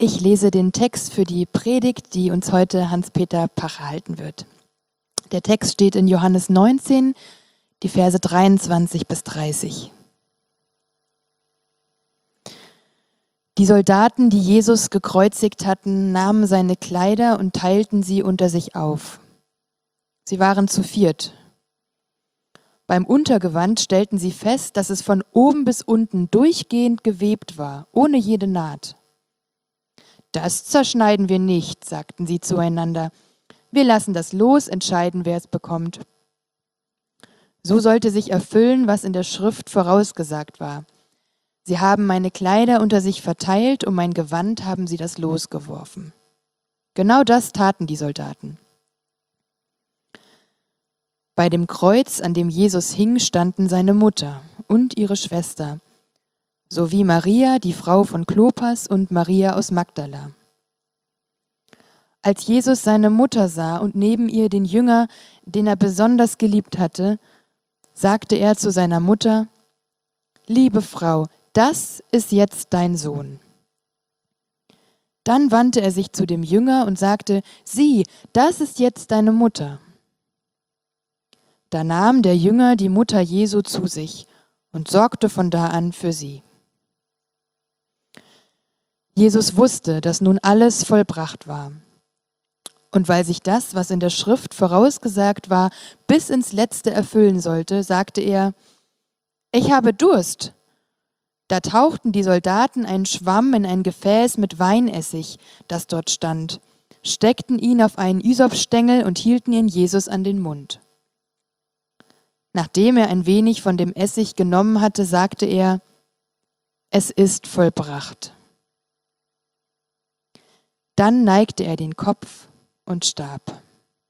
Ich lese den Text für die Predigt, die uns heute Hans-Peter Pacher halten wird. Der Text steht in Johannes 19, die Verse 23 bis 30. Die Soldaten, die Jesus gekreuzigt hatten, nahmen seine Kleider und teilten sie unter sich auf. Sie waren zu viert. Beim Untergewand stellten sie fest, dass es von oben bis unten durchgehend gewebt war, ohne jede Naht. Das zerschneiden wir nicht, sagten sie zueinander. Wir lassen das Los entscheiden, wer es bekommt. So sollte sich erfüllen, was in der Schrift vorausgesagt war. Sie haben meine Kleider unter sich verteilt, um mein Gewand haben sie das Los geworfen. Genau das taten die Soldaten. Bei dem Kreuz, an dem Jesus hing, standen seine Mutter und ihre Schwester, sowie Maria, die Frau von Klopas, und Maria aus Magdala. Als Jesus seine Mutter sah und neben ihr den Jünger, den er besonders geliebt hatte, sagte er zu seiner Mutter: »Liebe Frau, das ist jetzt dein Sohn.« Dann wandte er sich zu dem Jünger und sagte: »Sieh, das ist jetzt deine Mutter.« Da nahm der Jünger die Mutter Jesu zu sich und sorgte von da an für sie. Jesus wusste, dass nun alles vollbracht war. Und weil sich das, was in der Schrift vorausgesagt war, bis ins Letzte erfüllen sollte, sagte er: »Ich habe Durst.« Da tauchten die Soldaten einen Schwamm in ein Gefäß mit Weinessig, das dort stand, steckten ihn auf einen Isopstängel und hielten ihn Jesus an den Mund. Nachdem er ein wenig von dem Essig genommen hatte, sagte er: »Es ist vollbracht.« Dann neigte er den Kopf und starb.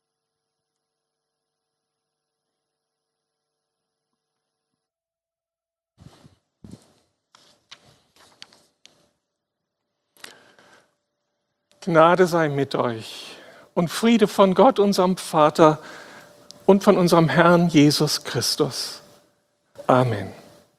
Gnade sei mit euch und Friede von Gott, unserem Vater, und von unserem Herrn Jesus Christus. Amen.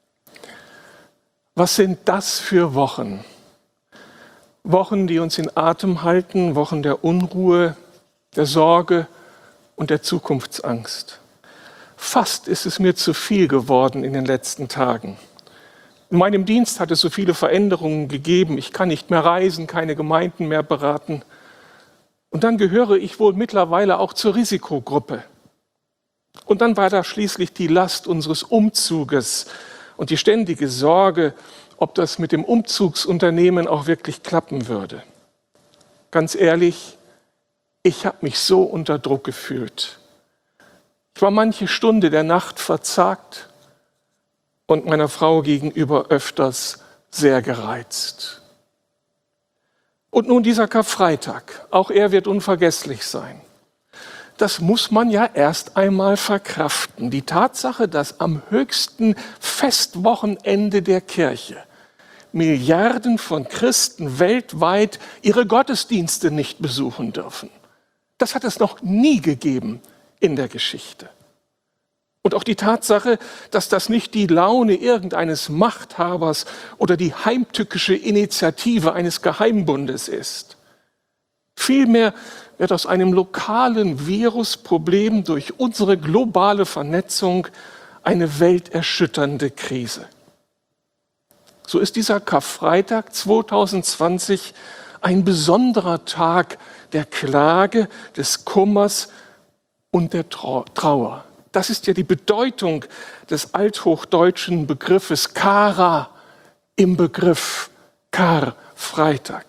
Was sind das für Wochen? Wochen, die uns in Atem halten, Wochen der Unruhe, der Sorge und der Zukunftsangst. Fast ist es mir zu viel geworden in den letzten Tagen. In meinem Dienst hat es so viele Veränderungen gegeben. Ich kann nicht mehr reisen, keine Gemeinden mehr beraten. Und dann gehöre ich wohl mittlerweile auch zur Risikogruppe. Und dann war da schließlich die Last unseres Umzuges und die ständige Sorge, ob das mit dem Umzugsunternehmen auch wirklich klappen würde. Ganz ehrlich, ich habe mich so unter Druck gefühlt. Ich war manche Stunde der Nacht verzagt und meiner Frau gegenüber öfters sehr gereizt. Und nun dieser Karfreitag, auch er wird unvergesslich sein. Das muss man ja erst einmal verkraften. Die Tatsache, dass am höchsten Festwochenende der Kirche Milliarden von Christen weltweit ihre Gottesdienste nicht besuchen dürfen. Das hat es noch nie gegeben in der Geschichte. Und auch die Tatsache, dass das nicht die Laune irgendeines Machthabers oder die heimtückische Initiative eines Geheimbundes ist. Vielmehr wird aus einem lokalen Virusproblem durch unsere globale Vernetzung eine welterschütternde Krise. So ist dieser Karfreitag 2020 ein besonderer Tag der Klage, des Kummers und der Trauer. Das ist ja die Bedeutung des althochdeutschen Begriffes Kara im Begriff Karfreitag.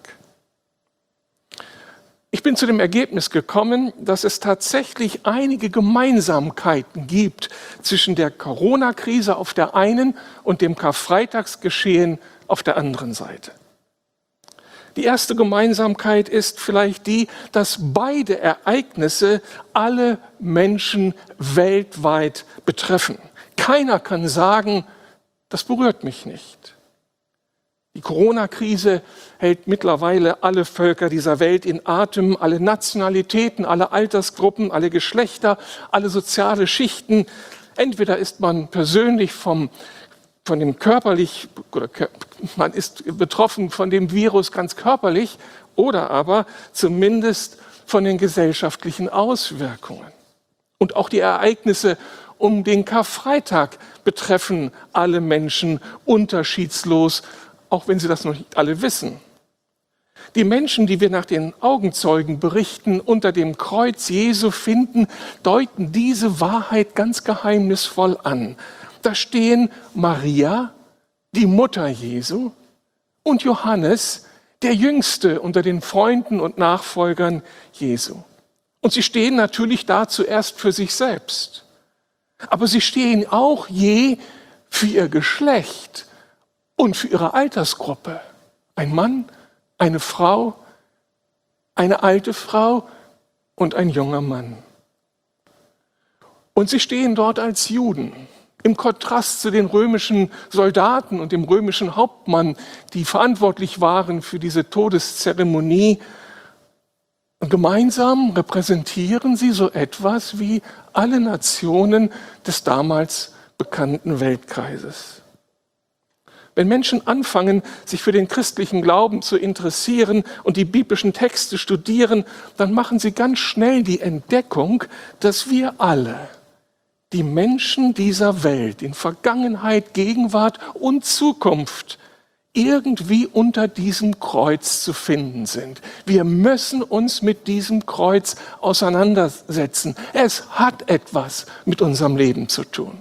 Ich bin zu dem Ergebnis gekommen, dass es tatsächlich einige Gemeinsamkeiten gibt zwischen der Corona-Krise auf der einen und dem Karfreitagsgeschehen auf der anderen Seite. Die erste Gemeinsamkeit ist vielleicht die, dass beide Ereignisse alle Menschen weltweit betreffen. Keiner kann sagen, das berührt mich nicht. Die Corona-Krise hält mittlerweile alle Völker dieser Welt in Atem, alle Nationalitäten, alle Altersgruppen, alle Geschlechter, alle soziale Schichten. Entweder ist man persönlich vom von dem körperlich, oder man ist betroffen von dem Virus ganz körperlich oder aber zumindest von den gesellschaftlichen Auswirkungen. Und auch die Ereignisse um den Karfreitag betreffen alle Menschen unterschiedslos, auch wenn sie das noch nicht alle wissen. Die Menschen, die wir nach den Augenzeugenberichten unter dem Kreuz Jesu finden, deuten diese Wahrheit ganz geheimnisvoll an. Da stehen Maria, die Mutter Jesu, und Johannes, der Jüngste unter den Freunden und Nachfolgern Jesu. Und sie stehen natürlich da zuerst für sich selbst. Aber sie stehen auch je für ihr Geschlecht und für ihre Altersgruppe. Ein Mann, eine Frau, eine alte Frau und ein junger Mann. Und sie stehen dort als Juden, im Kontrast zu den römischen Soldaten und dem römischen Hauptmann, die verantwortlich waren für diese Todeszeremonie. Und gemeinsam repräsentieren sie so etwas wie alle Nationen des damals bekannten Weltkreises. Wenn Menschen anfangen, sich für den christlichen Glauben zu interessieren und die biblischen Texte studieren, dann machen sie ganz schnell die Entdeckung, dass wir alle, die Menschen dieser Welt, in Vergangenheit, Gegenwart und Zukunft, irgendwie unter diesem Kreuz zu finden sind. Wir müssen uns mit diesem Kreuz auseinandersetzen. Es hat etwas mit unserem Leben zu tun.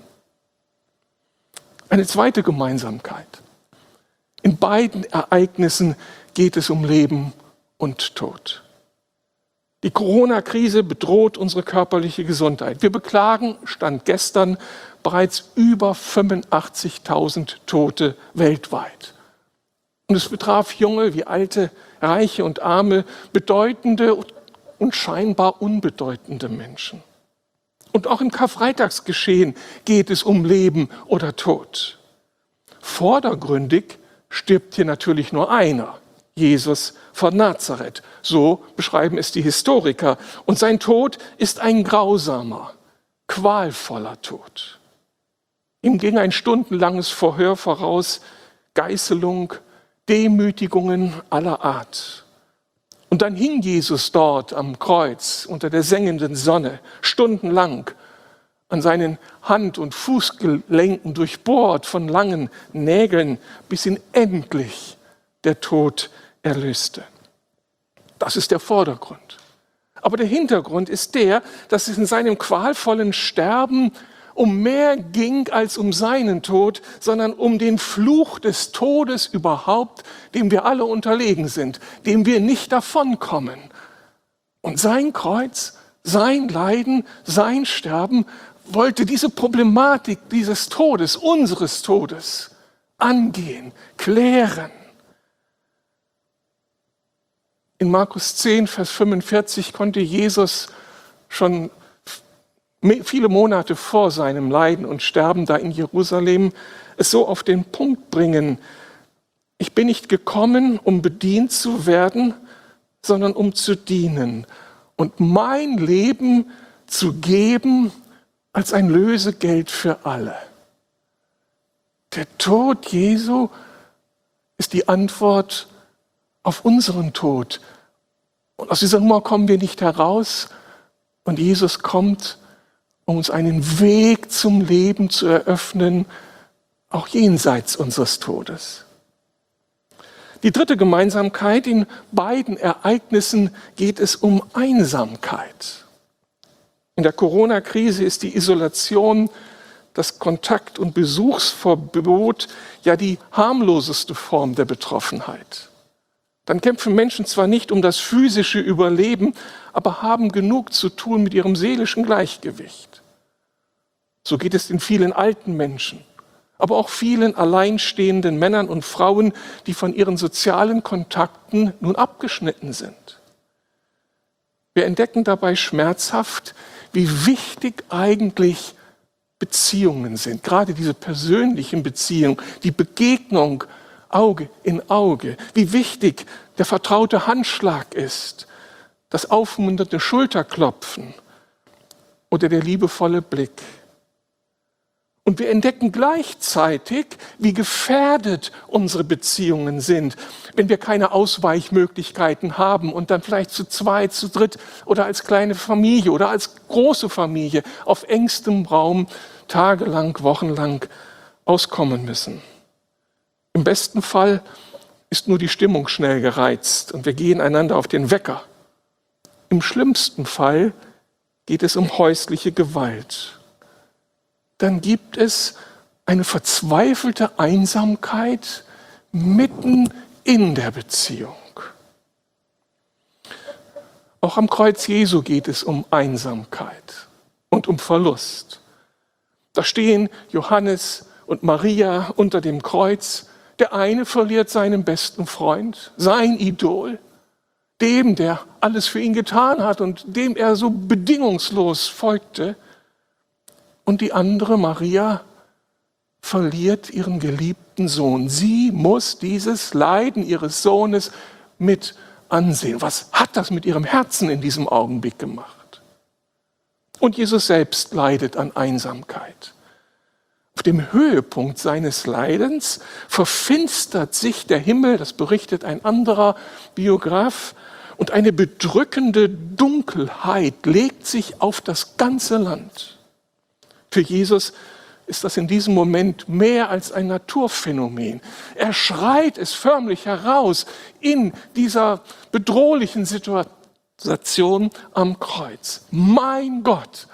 Eine zweite Gemeinsamkeit. In beiden Ereignissen geht es um Leben und Tod. Die Corona-Krise bedroht unsere körperliche Gesundheit. Wir beklagen, Stand gestern, bereits über 85.000 Tote weltweit. Und es betraf junge wie alte, reiche und arme, bedeutende und scheinbar unbedeutende Menschen. Und auch im Karfreitagsgeschehen geht es um Leben oder Tod. Vordergründig stirbt hier natürlich nur einer, Jesus von Nazareth. So beschreiben es die Historiker. Und sein Tod ist ein grausamer, qualvoller Tod. Ihm ging ein stundenlanges Verhör voraus, Geißelung, Demütigungen aller Art. Und dann hing Jesus dort am Kreuz unter der sengenden Sonne, stundenlang, an seinen Hand- und Fußgelenken durchbohrt von langen Nägeln, bis ihn endlich der Tod erlöste. Das ist der Vordergrund. Aber der Hintergrund ist der, dass es in seinem qualvollen Sterben um mehr ging als um seinen Tod, sondern um den Fluch des Todes überhaupt, dem wir alle unterlegen sind, dem wir nicht davonkommen. Und sein Kreuz, sein Leiden, sein Sterben wollte diese Problematik dieses Todes, unseres Todes, angehen, klären. In Markus 10, Vers 45 konnte Jesus schon viele Monate vor seinem Leiden und Sterben da in Jerusalem es so auf den Punkt bringen: Ich bin nicht gekommen, um bedient zu werden, sondern um zu dienen und mein Leben zu geben als ein Lösegeld für alle. Der Tod Jesu ist die Antwort auf unseren Tod. Und aus dieser Nummer kommen wir nicht heraus. Und Jesus kommt, um uns einen Weg zum Leben zu eröffnen, auch jenseits unseres Todes. Die dritte Gemeinsamkeit: In beiden Ereignissen geht es um Einsamkeit. In der Corona-Krise ist die Isolation, das Kontakt- und Besuchsverbot ja die harmloseste Form der Betroffenheit. Dann kämpfen Menschen zwar nicht um das physische Überleben, aber haben genug zu tun mit ihrem seelischen Gleichgewicht. So geht es den vielen alten Menschen, aber auch vielen alleinstehenden Männern und Frauen, die von ihren sozialen Kontakten nun abgeschnitten sind. Wir entdecken dabei schmerzhaft, wie wichtig eigentlich Beziehungen sind, gerade diese persönlichen Beziehungen, die Begegnung Auge in Auge, wie wichtig der vertraute Handschlag ist, das aufmunternde Schulterklopfen oder der liebevolle Blick. Und wir entdecken gleichzeitig, wie gefährdet unsere Beziehungen sind, wenn wir keine Ausweichmöglichkeiten haben und dann vielleicht zu zweit, zu dritt oder als kleine Familie oder als große Familie auf engstem Raum tagelang, wochenlang auskommen müssen. Im besten Fall ist nur die Stimmung schnell gereizt und wir gehen einander auf den Wecker. Im schlimmsten Fall geht es um häusliche Gewalt. Dann gibt es eine verzweifelte Einsamkeit mitten in der Beziehung. Auch am Kreuz Jesu geht es um Einsamkeit und um Verlust. Da stehen Johannes und Maria unter dem Kreuz. Der eine verliert seinen besten Freund, sein Idol, dem, der alles für ihn getan hat und dem er so bedingungslos folgte. Und die andere, Maria, verliert ihren geliebten Sohn. Sie muss dieses Leiden ihres Sohnes mit ansehen. Was hat das mit ihrem Herzen in diesem Augenblick gemacht? Und Jesus selbst leidet an Einsamkeit. Auf dem Höhepunkt seines Leidens verfinstert sich der Himmel, das berichtet ein anderer Biograf, und eine bedrückende Dunkelheit legt sich auf das ganze Land. Für Jesus ist das in diesem Moment mehr als ein Naturphänomen. Er schreit es förmlich heraus in dieser bedrohlichen Situation am Kreuz. Mein Gott,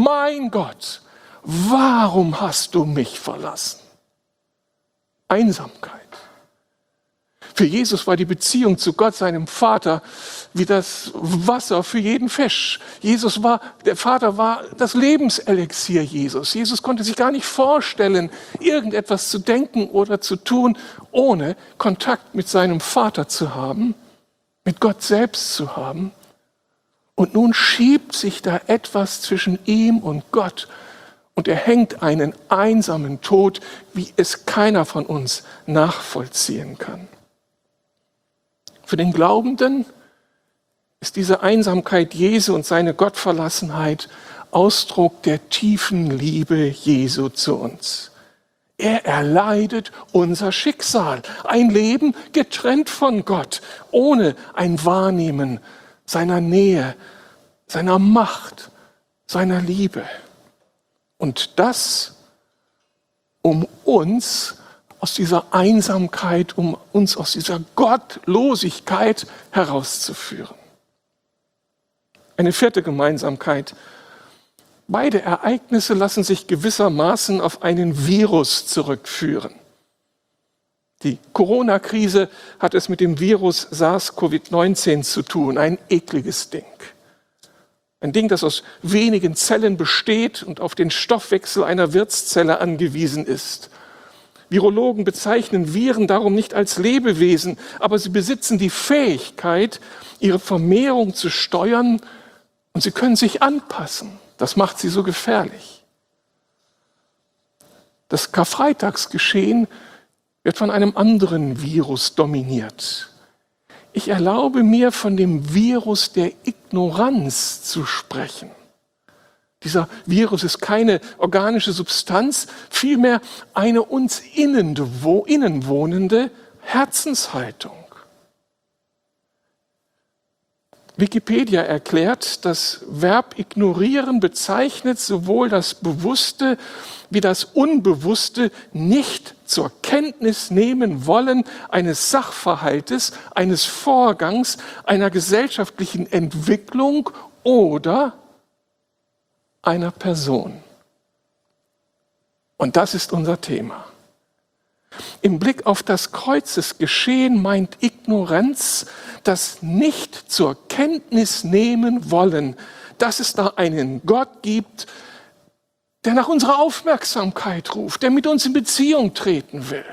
warum hast du mich verlassen? Einsamkeit. Für Jesus war die Beziehung zu Gott, seinem Vater, wie das Wasser für jeden Fisch. Der Vater war das Lebenselixier Jesus. Jesus konnte sich gar nicht vorstellen, irgendetwas zu denken oder zu tun, ohne Kontakt mit seinem Vater zu haben, mit Gott selbst zu haben. Und nun schiebt sich da etwas zwischen ihm und Gott. Und er hängt einen einsamen Tod, wie es keiner von uns nachvollziehen kann. Für den Glaubenden ist diese Einsamkeit Jesu und seine Gottverlassenheit Ausdruck der tiefen Liebe Jesu zu uns. Er erleidet unser Schicksal, ein Leben getrennt von Gott, ohne ein Wahrnehmen seiner Nähe, seiner Macht, seiner Liebe. Und das, um uns aus dieser Einsamkeit, um uns aus dieser Gottlosigkeit herauszuführen. Eine vierte Gemeinsamkeit. Beide Ereignisse lassen sich gewissermaßen auf einen Virus zurückführen. Die Corona-Krise hat es mit dem Virus SARS-CoV-19 zu tun, ein ekliges Ding. Ein Ding, das aus wenigen Zellen besteht und auf den Stoffwechsel einer Wirtszelle angewiesen ist. Virologen bezeichnen Viren darum nicht als Lebewesen, aber sie besitzen die Fähigkeit, ihre Vermehrung zu steuern und sie können sich anpassen. Das macht sie so gefährlich. Das Karfreitagsgeschehen wird von einem anderen Virus dominiert. Ich erlaube mir, von dem Virus der Ignoranz zu sprechen. Dieser Virus ist keine organische Substanz, vielmehr eine uns innen wohnende Herzenshaltung. Wikipedia erklärt, das Verb ignorieren bezeichnet sowohl das bewusste wie das unbewusste nicht zur Kenntnis nehmen wollen eines Sachverhaltes, eines Vorgangs, einer gesellschaftlichen Entwicklung oder einer Person. Und das ist unser Thema. Im Blick auf das Kreuzesgeschehen meint Ignoranz das nicht zur Kenntnis nehmen wollen, dass es da einen Gott gibt, der nach unserer Aufmerksamkeit ruft, der mit uns in Beziehung treten will.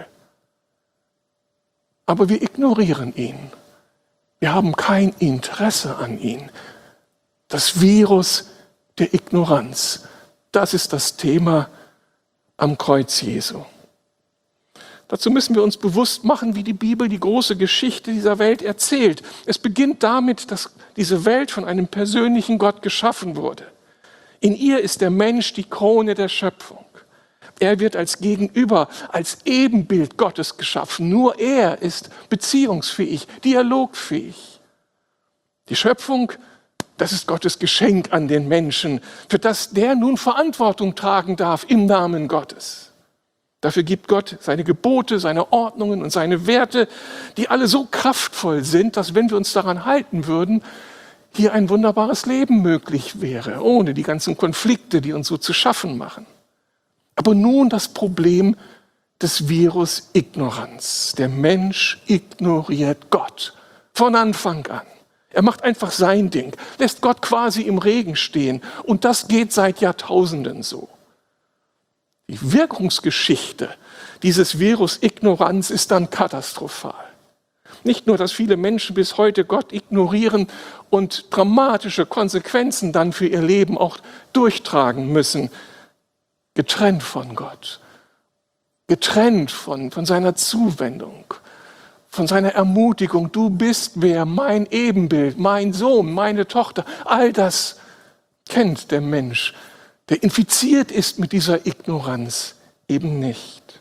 Aber wir ignorieren ihn. Wir haben kein Interesse an ihm. Das Virus der Ignoranz, das ist das Thema am Kreuz Jesu. Dazu müssen wir uns bewusst machen, wie die Bibel die große Geschichte dieser Welt erzählt. Es beginnt damit, dass diese Welt von einem persönlichen Gott geschaffen wurde. In ihr ist der Mensch die Krone der Schöpfung. Er wird als Gegenüber, als Ebenbild Gottes geschaffen. Nur er ist beziehungsfähig, dialogfähig. Die Schöpfung, das ist Gottes Geschenk an den Menschen, für das der nun Verantwortung tragen darf im Namen Gottes. Dafür gibt Gott seine Gebote, seine Ordnungen und seine Werte, die alle so kraftvoll sind, dass wenn wir uns daran halten würden, hier ein wunderbares Leben möglich wäre, ohne die ganzen Konflikte, die uns so zu schaffen machen. Aber nun das Problem des Virus Ignoranz. Der Mensch ignoriert Gott von Anfang an. Er macht einfach sein Ding, lässt Gott quasi im Regen stehen. Und das geht seit Jahrtausenden so. Die Wirkungsgeschichte dieses Virus Ignoranz ist dann katastrophal. Nicht nur, dass viele Menschen bis heute Gott ignorieren und dramatische Konsequenzen dann für ihr Leben auch durchtragen müssen, getrennt von Gott, getrennt von seiner Zuwendung, von seiner Ermutigung. Du bist wer, mein Ebenbild, mein Sohn, meine Tochter. All das kennt der Mensch, der infiziert ist mit dieser Ignoranz, eben nicht.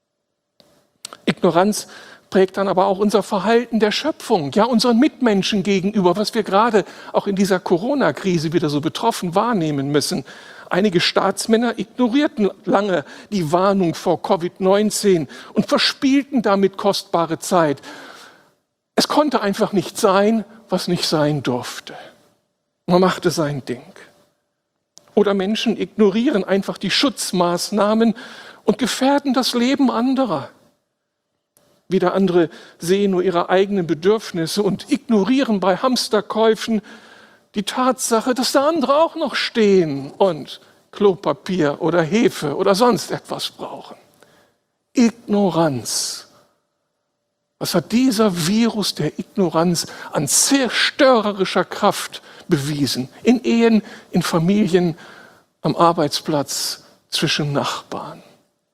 Ignoranz prägt dann aber auch unser Verhalten der Schöpfung, ja unseren Mitmenschen gegenüber, was wir gerade auch in dieser Corona-Krise wieder so betroffen wahrnehmen müssen. Einige Staatsmänner ignorierten lange die Warnung vor Covid-19 und verspielten damit kostbare Zeit. Es konnte einfach nicht sein, was nicht sein durfte. Man machte sein Ding. Oder Menschen ignorieren einfach die Schutzmaßnahmen und gefährden das Leben anderer. Wieder andere sehen nur ihre eigenen Bedürfnisse und ignorieren bei Hamsterkäufen die Tatsache, dass da andere auch noch stehen und Klopapier oder Hefe oder sonst etwas brauchen. Ignoranz. Was hat dieser Virus der Ignoranz an zerstörerischer Kraft bewiesen? In Ehen, in Familien, am Arbeitsplatz, zwischen Nachbarn.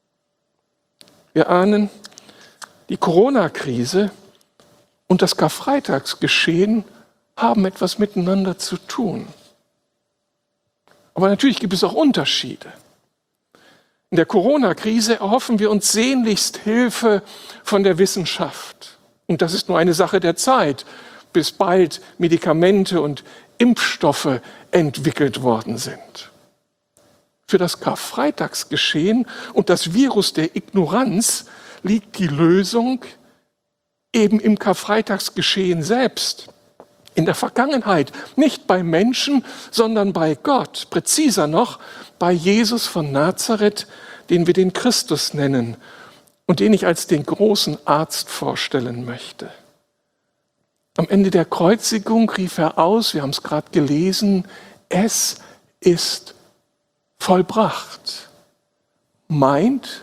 Wir ahnen, die Corona-Krise und das Karfreitagsgeschehen haben etwas miteinander zu tun. Aber natürlich gibt es auch Unterschiede. In der Corona-Krise erhoffen wir uns sehnlichst Hilfe von der Wissenschaft. Und das ist nur eine Sache der Zeit, bis bald Medikamente und Impfstoffe entwickelt worden sind. Für das Karfreitagsgeschehen und das Virus der Ignoranz liegt die Lösung eben im Karfreitagsgeschehen selbst. In der Vergangenheit, nicht bei Menschen, sondern bei Gott. Präziser noch, bei Jesus von Nazareth, den wir den Christus nennen und den ich als den großen Arzt vorstellen möchte. Am Ende der Kreuzigung rief er aus, wir haben es gerade gelesen, es ist vollbracht. Meint,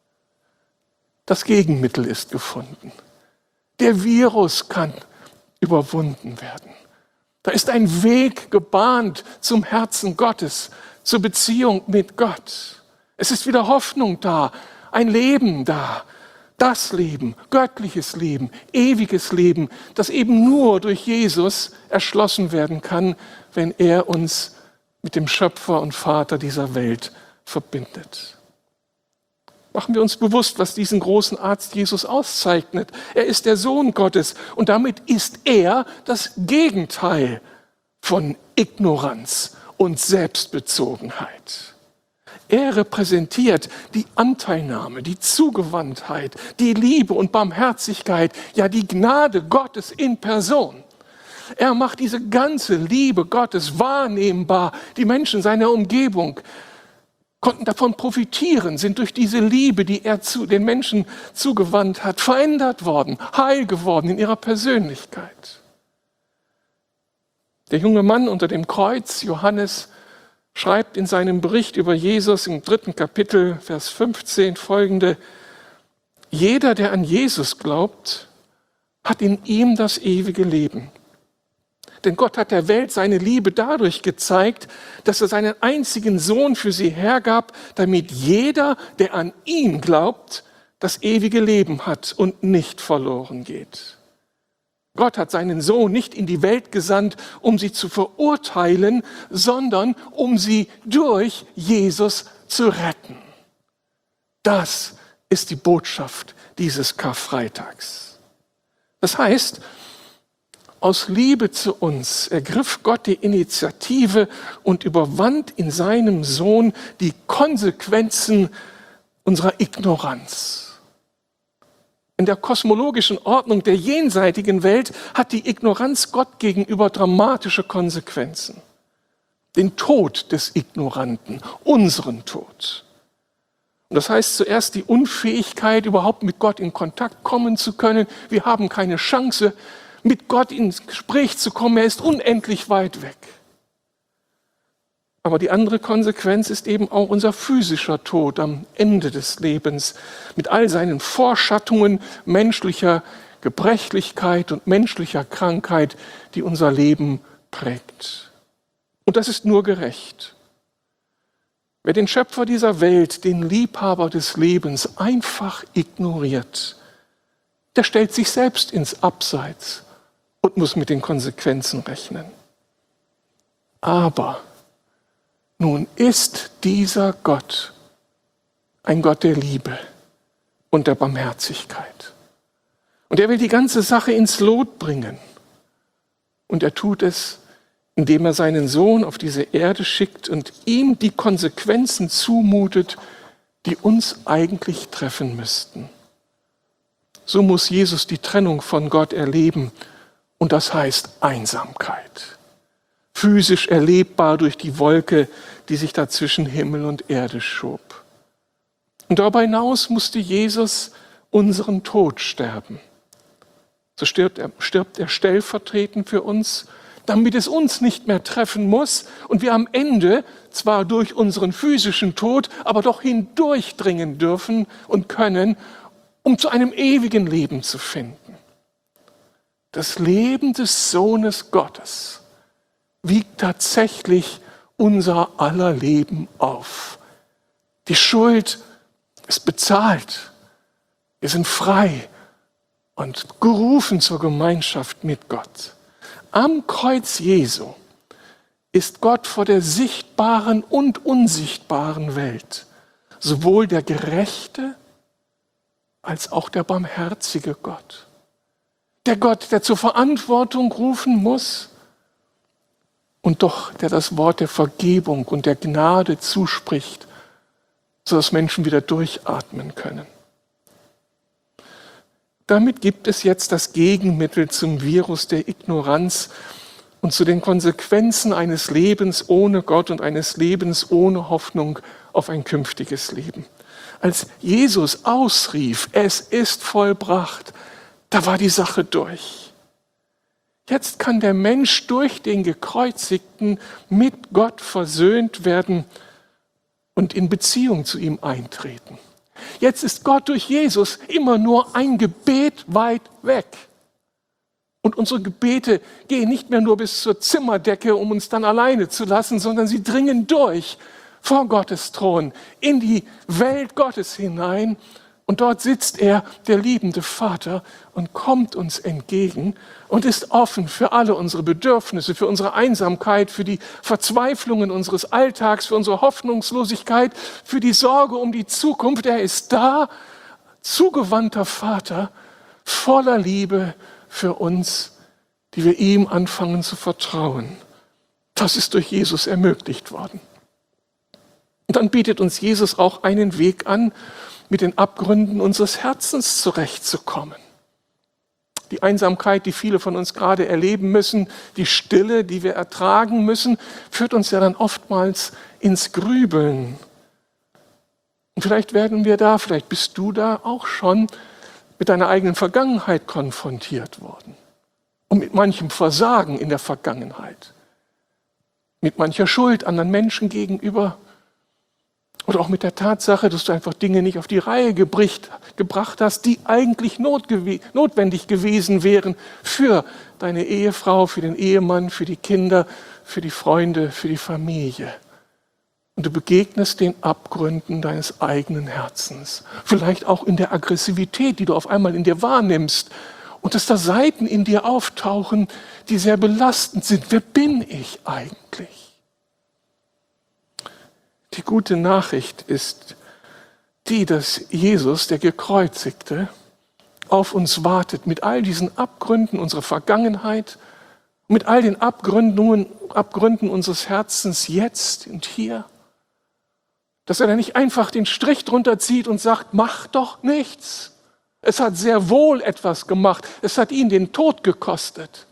das Gegenmittel ist gefunden. Der Virus kann überwunden werden. Da ist ein Weg gebahnt zum Herzen Gottes, zur Beziehung mit Gott. Es ist wieder Hoffnung da, ein Leben da. Das Leben, göttliches Leben, ewiges Leben, das eben nur durch Jesus erschlossen werden kann, wenn er uns mit dem Schöpfer und Vater dieser Welt verbindet. Machen wir uns bewusst, was diesen großen Arzt Jesus auszeichnet. Er ist der Sohn Gottes und damit ist er das Gegenteil von Ignoranz und Selbstbezogenheit. Er repräsentiert die Anteilnahme, die Zugewandtheit, die Liebe und Barmherzigkeit, ja die Gnade Gottes in Person. Er macht diese ganze Liebe Gottes wahrnehmbar. Die Menschen seiner Umgebung konnten davon profitieren, sind durch diese Liebe, die er zu den Menschen zugewandt hat, verändert worden, heil geworden in ihrer Persönlichkeit. Der junge Mann unter dem Kreuz, Johannes, schreibt in seinem Bericht über Jesus im 3. Kapitel, Vers 15 folgende: Jeder, der an Jesus glaubt, hat in ihm das ewige Leben. Denn Gott hat der Welt seine Liebe dadurch gezeigt, dass er seinen einzigen Sohn für sie hergab, damit jeder, der an ihn glaubt, das ewige Leben hat und nicht verloren geht. Gott hat seinen Sohn nicht in die Welt gesandt, um sie zu verurteilen, sondern um sie durch Jesus zu retten. Das ist die Botschaft dieses Karfreitags. Das heißt, aus Liebe zu uns ergriff Gott die Initiative und überwand in seinem Sohn die Konsequenzen unserer Ignoranz. In der kosmologischen Ordnung der jenseitigen Welt hat die Ignoranz Gott gegenüber dramatische Konsequenzen. Den Tod des Ignoranten, unseren Tod. Und das heißt zuerst die Unfähigkeit, überhaupt mit Gott in Kontakt kommen zu können. Wir haben keine Chance, mit Gott ins Gespräch zu kommen. Er ist unendlich weit weg. Aber die andere Konsequenz ist eben auch unser physischer Tod am Ende des Lebens mit all seinen Vorschattungen menschlicher Gebrechlichkeit und menschlicher Krankheit, die unser Leben prägt. Und das ist nur gerecht. Wer den Schöpfer dieser Welt, den Liebhaber des Lebens einfach ignoriert, der stellt sich selbst ins Abseits und muss mit den Konsequenzen rechnen. Aber nun ist dieser Gott ein Gott der Liebe und der Barmherzigkeit. Und er will die ganze Sache ins Lot bringen. Und er tut es, indem er seinen Sohn auf diese Erde schickt und ihm die Konsequenzen zumutet, die uns eigentlich treffen müssten. So muss Jesus die Trennung von Gott erleben. Und das heißt Einsamkeit. Physisch erlebbar durch die Wolke, die sich da zwischen Himmel und Erde schob. Und darüber hinaus musste Jesus unseren Tod sterben. So stirbt er stellvertretend für uns, damit es uns nicht mehr treffen muss und wir am Ende zwar durch unseren physischen Tod, aber doch hindurchdringen dürfen und können, um zu einem ewigen Leben zu finden. Das Leben des Sohnes Gottes wiegt tatsächlich unser aller Leben auf. Die Schuld ist bezahlt. Wir sind frei und gerufen zur Gemeinschaft mit Gott. Am Kreuz Jesu ist Gott vor der sichtbaren und unsichtbaren Welt sowohl der gerechte als auch der barmherzige Gott. Der Gott, der zur Verantwortung rufen muss und doch der das Wort der Vergebung und der Gnade zuspricht, sodass Menschen wieder durchatmen können. Damit gibt es jetzt das Gegenmittel zum Virus der Ignoranz und zu den Konsequenzen eines Lebens ohne Gott und eines Lebens ohne Hoffnung auf ein künftiges Leben. Als Jesus ausrief, es ist vollbracht, da war die Sache durch. Jetzt kann der Mensch durch den Gekreuzigten mit Gott versöhnt werden und in Beziehung zu ihm eintreten. Jetzt ist Gott durch Jesus immer nur ein Gebet weit weg. Und unsere Gebete gehen nicht mehr nur bis zur Zimmerdecke, um uns dann alleine zu lassen, sondern sie dringen durch vor Gottes Thron in die Welt Gottes hinein. Und dort sitzt er, der liebende Vater, und kommt uns entgegen und ist offen für alle unsere Bedürfnisse, für unsere Einsamkeit, für die Verzweiflungen unseres Alltags, für unsere Hoffnungslosigkeit, für die Sorge um die Zukunft. Er ist da, zugewandter Vater, voller Liebe für uns, die wir ihm anfangen zu vertrauen. Das ist durch Jesus ermöglicht worden. Und dann bietet uns Jesus auch einen Weg an, mit den Abgründen unseres Herzens zurechtzukommen. Die Einsamkeit, die viele von uns gerade erleben müssen, die Stille, die wir ertragen müssen, führt uns ja dann oftmals ins Grübeln. Und vielleicht vielleicht bist du da auch schon mit deiner eigenen Vergangenheit konfrontiert worden. Und mit manchem Versagen in der Vergangenheit. Mit mancher Schuld anderen Menschen gegenüber. Oder auch mit der Tatsache, dass du einfach Dinge nicht auf die Reihe gebracht hast, die eigentlich notwendig gewesen wären für deine Ehefrau, für den Ehemann, für die Kinder, für die Freunde, für die Familie. Und du begegnest den Abgründen deines eigenen Herzens. Vielleicht auch in der Aggressivität, die du auf einmal in dir wahrnimmst. Und dass da Seiten in dir auftauchen, die sehr belastend sind. Wer bin ich eigentlich? Die gute Nachricht ist, dass Jesus, der Gekreuzigte, auf uns wartet mit all diesen Abgründen unserer Vergangenheit, mit all den Abgründen unseres Herzens jetzt und hier. Dass er da nicht einfach den Strich drunter zieht und sagt, mach doch nichts. Es hat sehr wohl etwas gemacht. Es hat ihn den Tod gekostet.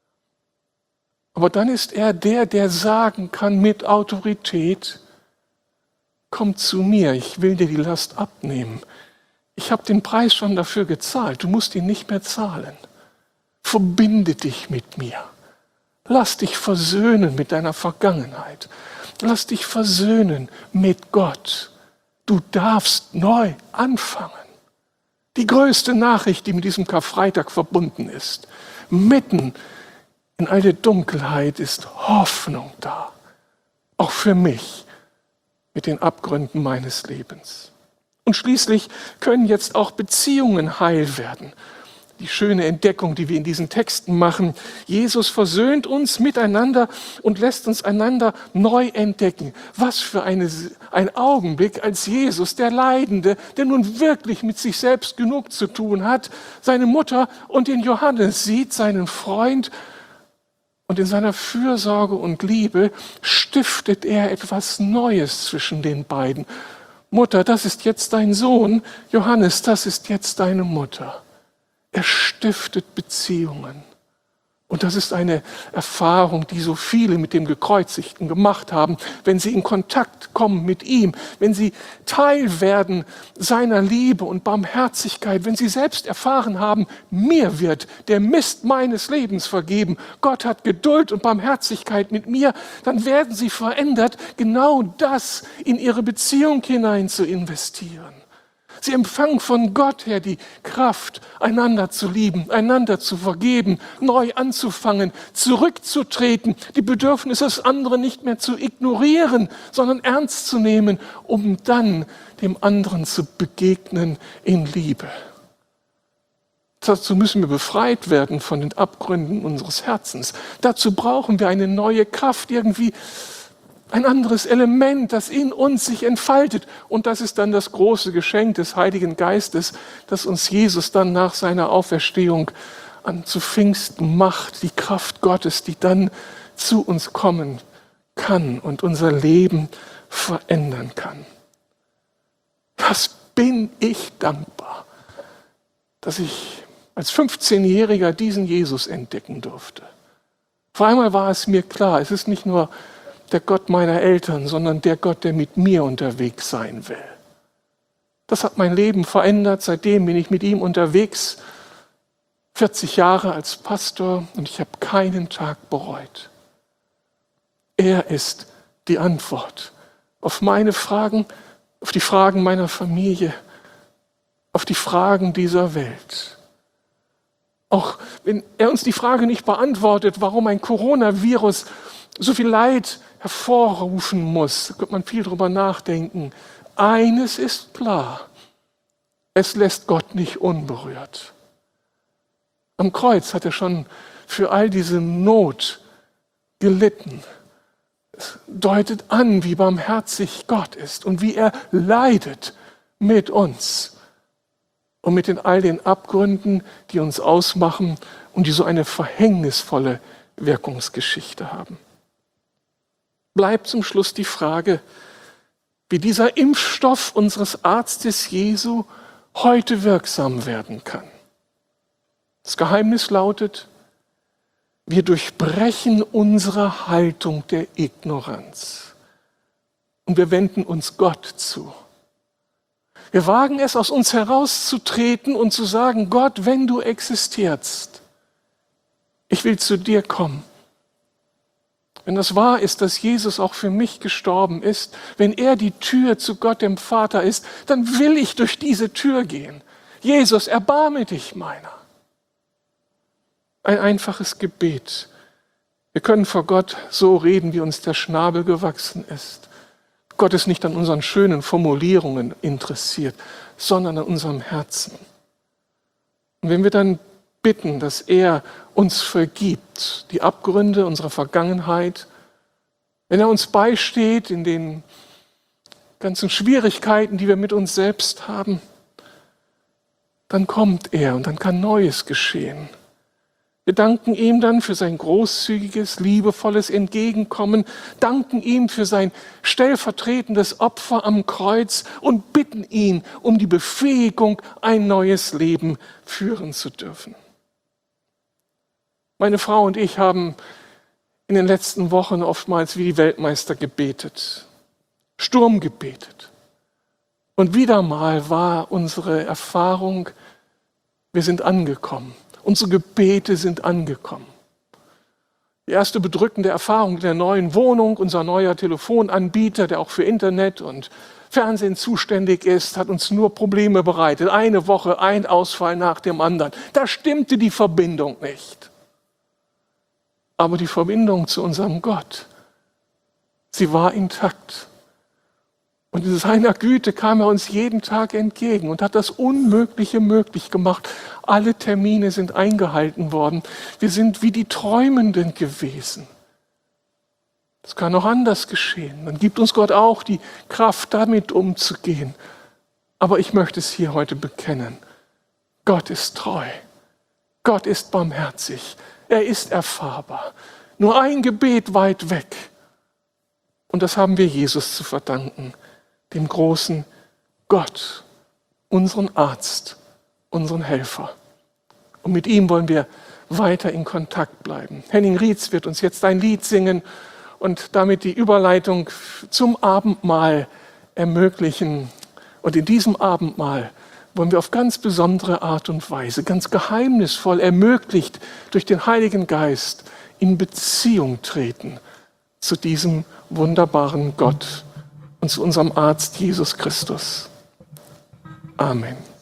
Aber dann ist er der sagen kann mit Autorität, komm zu mir, ich will dir die Last abnehmen. Ich habe den Preis schon dafür gezahlt, du musst ihn nicht mehr zahlen. Verbinde dich mit mir. Lass dich versöhnen mit deiner Vergangenheit. Lass dich versöhnen mit Gott. Du darfst neu anfangen. Die größte Nachricht, die mit diesem Karfreitag verbunden ist. Mitten in all der Dunkelheit ist Hoffnung da. Auch für mich mit den Abgründen meines Lebens. Und schließlich können jetzt auch Beziehungen heil werden. Die schöne Entdeckung, die wir in diesen Texten machen. Jesus versöhnt uns miteinander und lässt uns einander neu entdecken. Was für ein Augenblick, als Jesus, der Leidende, der nun wirklich mit sich selbst genug zu tun hat, seine Mutter und den Johannes sieht, seinen Freund, und in seiner Fürsorge und Liebe stiftet er etwas Neues zwischen den beiden. Mutter, das ist jetzt dein Sohn. Johannes, das ist jetzt deine Mutter. Er stiftet Beziehungen. Und das ist eine Erfahrung, die so viele mit dem Gekreuzigten gemacht haben, wenn sie in Kontakt kommen mit ihm, wenn sie Teil werden seiner Liebe und Barmherzigkeit, wenn sie selbst erfahren haben, mir wird der Mist meines Lebens vergeben, Gott hat Geduld und Barmherzigkeit mit mir, dann werden sie verändert, genau das in ihre Beziehung hinein zu investieren. Sie empfangen von Gott her die Kraft, einander zu lieben, einander zu vergeben, neu anzufangen, zurückzutreten, die Bedürfnisse des anderen nicht mehr zu ignorieren, sondern ernst zu nehmen, um dann dem anderen zu begegnen in Liebe. Dazu müssen wir befreit werden von den Abgründen unseres Herzens. Dazu brauchen wir eine neue Kraft, irgendwie ein anderes Element, das in uns sich entfaltet. Und das ist dann das große Geschenk des Heiligen Geistes, das uns Jesus dann nach seiner Auferstehung zu Pfingsten macht. Die Kraft Gottes, die dann zu uns kommen kann und unser Leben verändern kann. Was bin ich dankbar, dass ich als 15-Jähriger diesen Jesus entdecken durfte. Vor einmal war es mir klar, es ist nicht nur der Gott meiner Eltern, sondern der Gott, der mit mir unterwegs sein will. Das hat mein Leben verändert. Seitdem bin ich mit ihm unterwegs, 40 Jahre als Pastor, und ich habe keinen Tag bereut. Er ist die Antwort auf meine Fragen, auf die Fragen meiner Familie, auf die Fragen dieser Welt. Auch wenn er uns die Frage nicht beantwortet, warum ein Coronavirus so viel Leid hervorrufen muss, da könnte man viel drüber nachdenken. Eines ist klar, es lässt Gott nicht unberührt. Am Kreuz hat er schon für all diese Not gelitten. Es deutet an, wie barmherzig Gott ist und wie er leidet mit uns und mit all den Abgründen, die uns ausmachen und die so eine verhängnisvolle Wirkungsgeschichte haben. Bleibt zum Schluss die Frage, wie dieser Impfstoff unseres Arztes Jesu heute wirksam werden kann. Das Geheimnis lautet, wir durchbrechen unsere Haltung der Ignoranz und wir wenden uns Gott zu. Wir wagen es, aus uns herauszutreten und zu sagen, Gott, wenn du existierst, ich will zu dir kommen. Wenn das wahr ist, dass Jesus auch für mich gestorben ist, wenn er die Tür zu Gott dem Vater ist, dann will ich durch diese Tür gehen. Jesus, erbarme dich meiner. Ein einfaches Gebet. Wir können vor Gott so reden, wie uns der Schnabel gewachsen ist. Gott ist nicht an unseren schönen Formulierungen interessiert, sondern an unserem Herzen. Und wenn wir dann bitten, dass er uns vergibt, die Abgründe unserer Vergangenheit, wenn er uns beisteht in den ganzen Schwierigkeiten, die wir mit uns selbst haben, dann kommt er und dann kann Neues geschehen. Wir danken ihm dann für sein großzügiges, liebevolles Entgegenkommen, danken ihm für sein stellvertretendes Opfer am Kreuz und bitten ihn um die Befähigung, ein neues Leben führen zu dürfen. Meine Frau und ich haben in den letzten Wochen oftmals wie die Weltmeister gebetet, Sturm gebetet. Und wieder mal war unsere Erfahrung, wir sind angekommen. Unsere Gebete sind angekommen. Die erste bedrückende Erfahrung der neuen Wohnung, unser neuer Telefonanbieter, der auch für Internet und Fernsehen zuständig ist, hat uns nur Probleme bereitet. Eine Woche, ein Ausfall nach dem anderen. Da stimmte die Verbindung nicht. Aber die Verbindung zu unserem Gott, sie war intakt. Und in seiner Güte kam er uns jeden Tag entgegen und hat das Unmögliche möglich gemacht. Alle Termine sind eingehalten worden. Wir sind wie die Träumenden gewesen. Das kann auch anders geschehen. Dann gibt uns Gott auch die Kraft, damit umzugehen. Aber ich möchte es hier heute bekennen. Gott ist treu. Gott ist barmherzig. Er ist erfahrbar. Nur ein Gebet weit weg. Und das haben wir Jesus zu verdanken. Dem großen Gott, unseren Arzt, unseren Helfer. Und mit ihm wollen wir weiter in Kontakt bleiben. Henning Rietz wird uns jetzt ein Lied singen und damit die Überleitung zum Abendmahl ermöglichen. Und in diesem Abendmahl wollen wir auf ganz besondere Art und Weise, ganz geheimnisvoll ermöglicht durch den Heiligen Geist, in Beziehung treten zu diesem wunderbaren Gott und zu unserem Arzt Jesus Christus. Amen.